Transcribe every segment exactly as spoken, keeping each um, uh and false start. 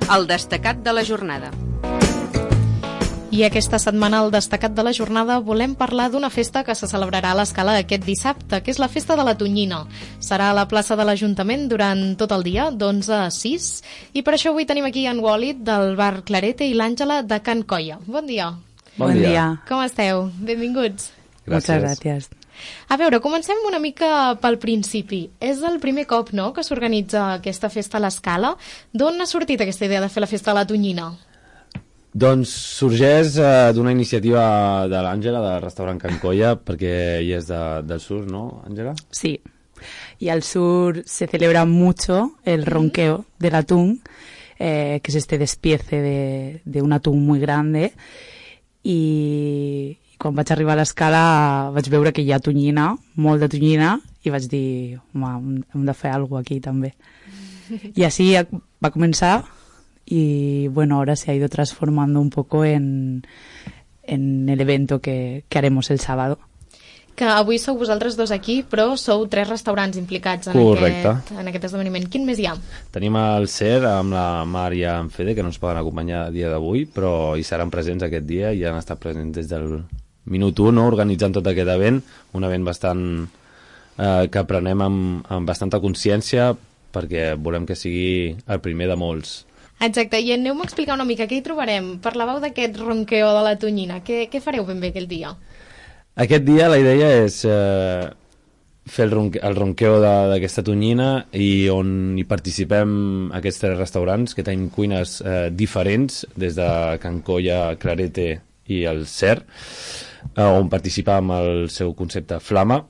El destacat de la jornada. I aquesta setmana, al destacat de la jornada, volem parlar d'una festa que se celebrarà a l'Escala aquest dissabte, que és la Festa de la Tonyina. Serà a la plaça de l'Ajuntament durant tot el dia, d'onze a sis, i per això avui tenim aquí en Wòlit del bar Clarete i l'Àngela de Can Colla. Bon dia. Bon dia. Com esteu? Benvinguts. Gràcies. Moltes gràcies. A veure, comencem una mica pel principi. És el primer cop, no?, que s'organitza aquesta festa a l'Escala. D'on ha sortit aquesta idea de fer la Festa de la Tonyina? Doncs sorgeix eh, d'una iniciativa de l'Àngela, del restaurant Can Colla, perquè ella és de, del sur, ¿no, Àngela? Sí, y al sur se celebra mucho el ronqueo del atún, eh, que es este despiece de, de un atún muy grande, i quan vaig arribar a l'Escala vaig veure que hi ha tonyina, molt de tonyina, i vaig dir, home, hem de fer alguna cosa aquí també. I així va començar. Y bueno, ahora se ha ido transformando un poco en, en el evento que, que haremos el sábado. Que avui sou vosaltres dos aquí, però sou tres restaurants implicats en, aquest, en aquest esdeveniment. Quin més hi ha? Tenim el Ser amb la Mar i en Fede, que no ens poden acompanyar a dia d'avui, però hi seran presents aquest dia i han estat presents des del minut u, no? Organitzant tot aquest event, un event bastant eh, que prenem amb, amb bastanta consciència, perquè volem que sigui el primer de molts. Exacte, i aneu-me a explicar una mica què hi trobarem. Parlàveu d'aquest ronqueo de la tonyina. Què, què fareu ben bé aquell dia? Aquest dia la idea és eh, fer el, ronque, el ronqueo d'aquesta tonyina, i on hi participem aquests tres restaurants, que tenim cuines eh, diferents, des de Can Colla, Clarete i el Ser, eh, on participa amb el seu concepte Flama.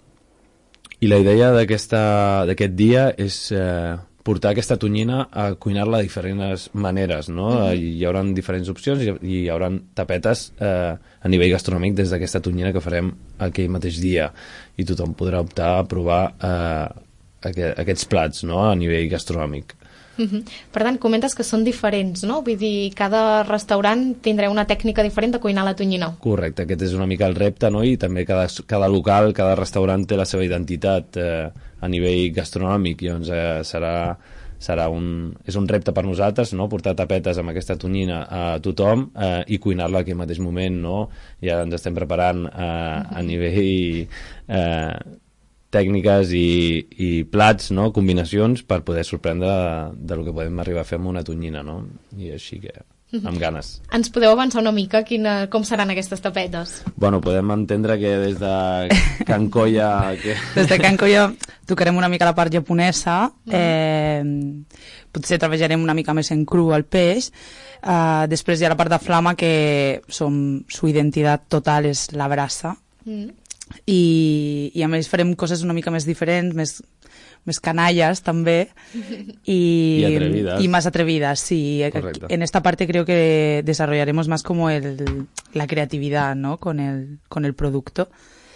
I la idea d'aquest dia és eh, portar aquesta tonyina a cuinar-la de diferents maneres, no? Mm-hmm. Hi haurà diferents opcions i hi haurà tapetes eh, a nivell gastronòmic des d'aquesta tonyina que farem aquell mateix dia, i tothom podrà optar a provar eh, aquest, aquests plats, no?, a nivell gastronòmic. Mm-hmm. Per tant, comentes que són diferents, no? Vull dir, cada restaurant tindrà una tècnica diferent de cuinar la tonyina. Correcte, aquest és una mica el repte, no? I també cada, cada local, cada restaurant té la seva identitat eh, a nivell gastronòmic, i doncs eh, serà, serà un, és un repte per nosaltres, no?, portar tapetes amb aquesta tonyina a tothom eh, i cuinar-la en aquell mateix moment, no? Ja ens estem preparant eh, a nivell eh, tècniques i, i plats, no?, combinacions, per poder sorprendre de, de lo que podem arribar a fer amb una tonyina, no? I així que amb ganes. Ens podeu avançar una mica quina, com seran aquestes tapetes? Bueno, podem entendre que des de Can Colla... Que... Des de Can Colla tocarem una mica la part japonesa, eh, potser treballarem una mica més en cru el peix, eh, després hi ha la part de Flama, que som, su identitat total és la brasa, mm. i, i a més farem coses una mica més diferents, més... més canallas també, y, y atrevidas y más atrevidas, sí. Correcto. En esta parte creo que desarrollaremos más como el, la creatividad, ¿no?, con el, con el producto.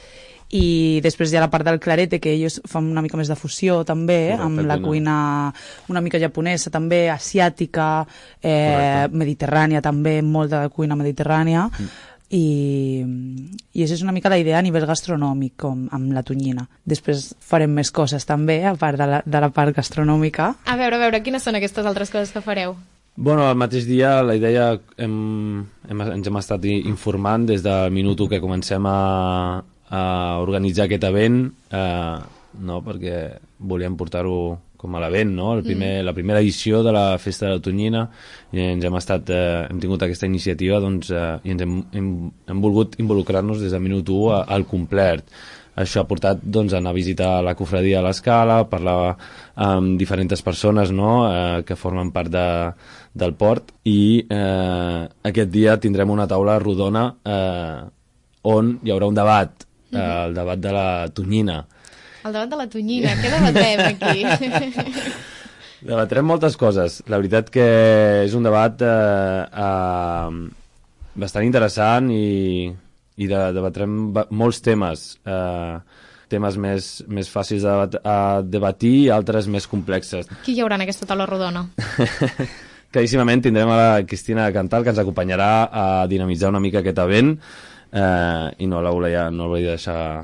I després hi ha la part del Clarete, que ells fan una mica més de fusió també, correcte, amb la cuina una mica japonesa també, asiàtica, eh, mediterrània també, molta cuina mediterrània, mm. I, i això és una mica la idea a nivell gastronòmic, com amb la tonyina. Després farem més coses també, a part de la, de la part gastronòmica. A veure, a veure, quines són aquestes altres coses que fareu? Bueno, el mateix dia la idea hem, hem, ens hem estat informant des del minut u que comencem a, a organitzar aquest event, eh, no?, perquè volíem portar-ho com a l'event, no?, el primer, mm. la primera edició de la Festa de la Tonyina, i ens hem estat, eh, hem tingut aquesta iniciativa, doncs, eh, i ens hem, hem, hem volgut involucrar-nos des del minut u al complet. Això ha portat, doncs, a anar a visitar la cofradia a l'Escala, parlar amb diferents persones, no?, eh, que formen part de, del port, i eh, aquest dia tindrem una taula rodona eh, on hi haurà un debat, eh, el debat de la tonyina. El debat de la tonyina, què debatem aquí? Debatrem moltes coses. La veritat que és un debat eh, eh, bastant interessant, i, i de, debatrem molts temes. Eh, temes més, més fàcils de debat, a debatir, i altres més complexes. Qui hi haurà en aquesta taula rodona? Claríssimament tindrem a la Cristina Cantal, que ens acompanyarà a dinamitzar una mica aquest event, eh, i no la volia, no la volia deixar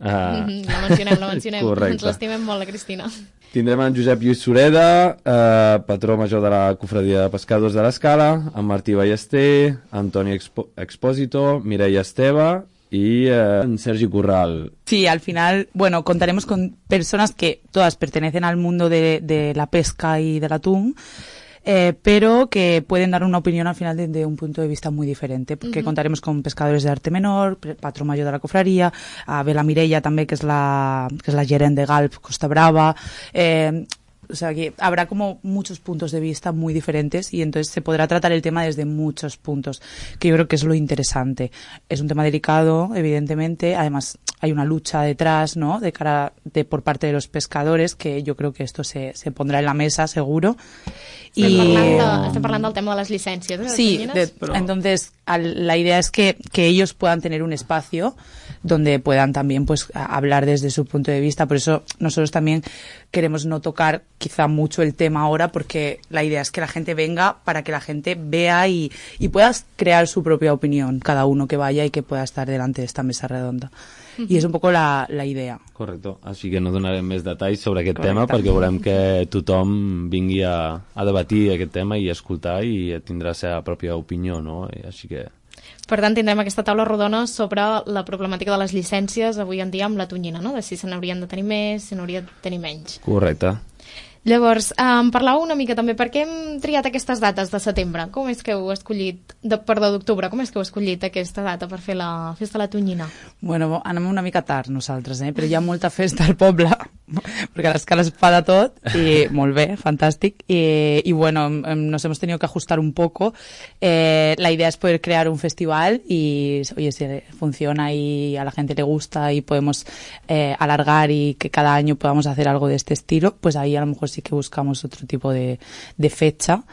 Uh, Mm-hmm, la mencionem, la mencionem. correcte. Ens l'estimem molt, la Cristina. Tindrem en Josep Lluís Sureda, eh, patró major de la Cofradia de Pescadors de l'Escala, en Martí Ballester, Antoni Expo Expósito, Mireia Esteve y eh, en Sergi Curral. Sí, al final, bueno, contaremos con personas que todas pertenecen al mundo de, de la pesca y del atún, eh, pero que pueden dar una opinión al final desde un punto de vista muy diferente, porque uh-huh. contaremos con pescadores de arte menor, patrón mayor de la cofraría, a Bela Mireia també, que és la, que és la gerent de Galp Costa Brava, eh, o sea que habrá como muchos puntos de vista muy diferentes y entonces se podrá tratar el tema desde muchos puntos, que yo creo que es lo interesante. Es un tema delicado, evidentemente, además hay una lucha detrás, ¿no?, de cara de por parte de los pescadores, que yo creo que esto se, se pondrá en la mesa seguro. Estem, y parlant de, estem parlant del tema de las licencias, ¿eh? sí, de, Pero... entonces al, la idea es que, que ellos puedan tener un espacio donde puedan también pues a, hablar desde su punto de vista. Por eso nosotros también queremos no tocar quizá mucho el tema ahora, porque la idea es que la gente venga para que la gente vea y, y pueda crear su propia opinión, cada uno que vaya y que pueda estar delante de esta mesa redonda. Uh-huh. I és un poco la, la idea. Correcte, així que no donarem més detalls sobre aquest Correcte. tema, perquè volem que tothom vingui a, a debatir aquest tema i a escoltar i tindrà la seva pròpia opinió, no? I així que... Per tant, tindrem aquesta taula rodona sobre la problemàtica de les llicències avui en dia amb la tonyina, no?, de si se n'haurien de tenir més, si n'haurien de tenir menys. Correcte. Llavors, em parlàveu una mica també, per què hem triat aquestes dates de setembre? Com és que heu escollit, de, perdó, d'octubre, com és que heu escollit aquesta data per fer la festa de la tonyina? Bueno, anem una mica tard nosaltres, eh? Però hi ha molta festa al poble, perquè a l'Escala es fa de tot, i molt bé, fantàstic, i, y bueno, nos hemos tenido que ajustar un poco. Eh, la idea es poder crear un festival y, oye, si funciona y a la gente le gusta y podemos eh, alargar y que cada año podamos hacer algo de este estilo, pues ahí a lo mejor sí que buscamos otro tipo de, de fecha,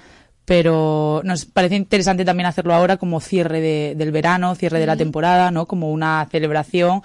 pero nos parece interesante también hacerlo ahora como cierre de, del verano, cierre de la temporada, ¿no?, como una celebración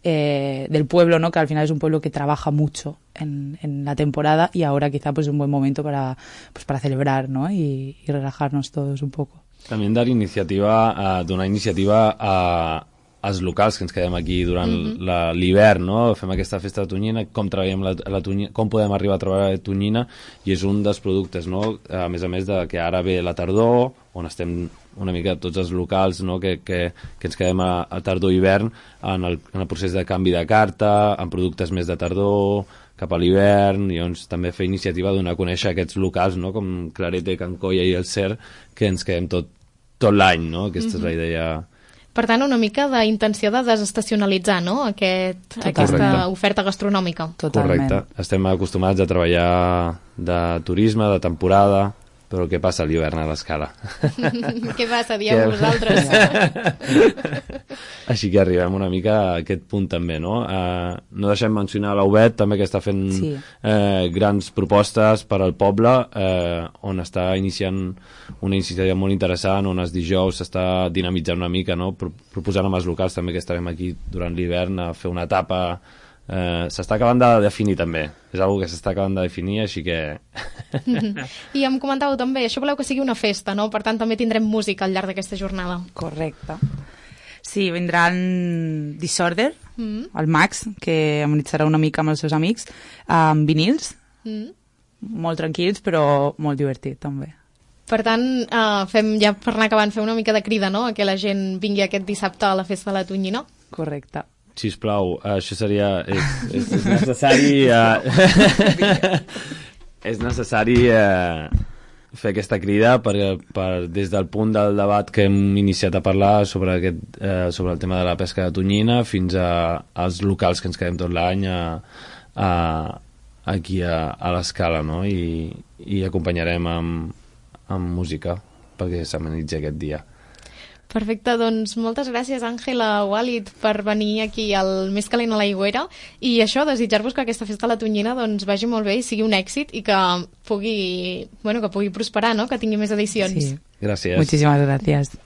eh, del pueblo, ¿no?, que al final es un pueblo que trabaja mucho en, en la temporada, y ahora quizá pues es un buen momento para, pues, para celebrar, ¿no?, y, y relajarnos todos un poco. També dar iniciativa, a donar iniciativa a als locals que ens quedem aquí durant mm-hmm. l'hivern, no? Fem aquesta festa de tonyina, com treballem la, la tonyina, com podem arribar a treballar la tonyina, i és un dels productes, no?, a més a més de que ara ve la tardor, on estem una mica tots els locals, no?, que, que, que ens quedem a, a tardor-hivern en el, en el procés de canvi de carta, en productes més de tardor, cap a l'hivern, i doncs també fer iniciativa de donar a conèixer aquests locals, no?, com Clarete, Can Colla i el Cer, que ens quedem tot, tot l'any, no? Aquesta mm-hmm. és la idea. Per tant, una mica d'intenció de desestacionalitzar, no?, Aquest, aquesta oferta gastronòmica. Totalment. Correcte. Estem acostumats a treballar de turisme, de temporada, però què passa a l'hivern a l'Escala? Què passa, dieu vosaltres? Així que arribem una mica a aquest punt també, no? Uh, no deixem mencionar l'Aubet, també, que està fent sí. eh, grans propostes per al poble, eh, on està iniciant una iniciativa molt interessant, on els dijous s'està dinamitzant una mica, no?, Pro proposant amb els locals també, que estarem aquí durant l'hivern a fer una etapa. Eh, s'està acabant de definir també, és una que s'està acabant de definir, així que... I em comentàveu també, això voleu que sigui una festa, no? Per tant també tindrem música al llarg d'aquesta jornada. Correcte. Sí, vindran Disorder, mm. el Max, que amenitzarà una mica amb els seus amics, amb vinils, mm. molt tranquils però molt divertit també. Per tant, eh, fem, ja per anar acabant, fer una mica de crida, no?, a que la gent vingui aquest dissabte a la festa de la tonyina. Correcte. Sisplau, això seria... És, és, és necessari... Uh, és necessari uh, fer aquesta crida per, per, des del punt del debat que hem iniciat a parlar sobre, aquest, uh, sobre el tema de la pesca de tonyina fins a, als locals que ens quedem tot l'any a, a, aquí a, a l'Escala, no? I, i acompanyarem amb, amb música perquè s'amenitzi aquest dia. Perfecte, doncs moltes gràcies, Àngela, Walid, per venir aquí al Més calent a l'Aigüera, i això, desitjar-vos que aquesta festa a la tonyina doncs, vagi molt bé i sigui un èxit i que pugui, bueno, que pugui prosperar, no?, que tingui més edicions. Sí. Gràcies. Muchísimas gracias.